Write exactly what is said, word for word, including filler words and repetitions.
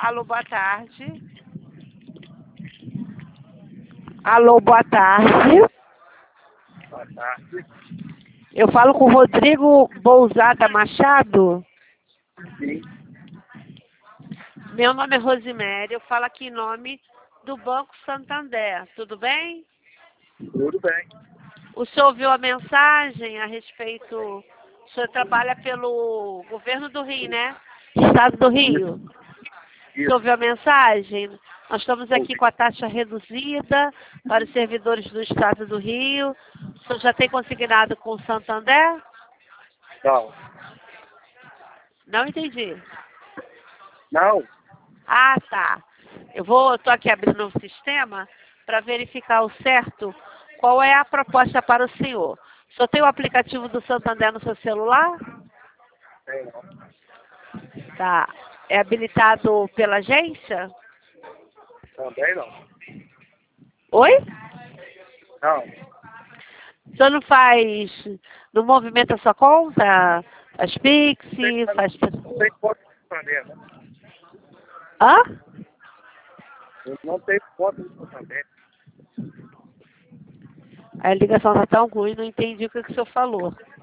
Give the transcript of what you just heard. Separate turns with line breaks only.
Alô, boa tarde. Alô, boa tarde.
Boa tarde.
Eu falo com o Rodrigo Bousada Machado.
Sim.
Meu nome é Rosiméria, eu falo aqui em nome do Banco Santander. Tudo bem?
Tudo bem.
O senhor ouviu a mensagem a respeito... O senhor trabalha pelo governo do Rio, né? Estado do Rio. O senhor
Isso.
ouviu a mensagem? Nós estamos aqui com a taxa reduzida para os servidores do Estado do Rio. O senhor já tem consignado com o Santander?
Não.
Não entendi.
Não.
Ah, tá. Eu vou, estou aqui abrindo um sistema para verificar o certo qual é a proposta para o senhor. O senhor tem o aplicativo do Santander no seu celular?
Tem não.
Tá. É habilitado pela agência?
Também não.
Oi?
Não.
O senhor não faz, não movimenta a sua conta? Faz Pix,
Tem,
faz...
não tem conta no Santander, né?
Hã?
Eu não tenho conta no Santander.
A ligação está tão ruim, não entendi o que, que o senhor falou.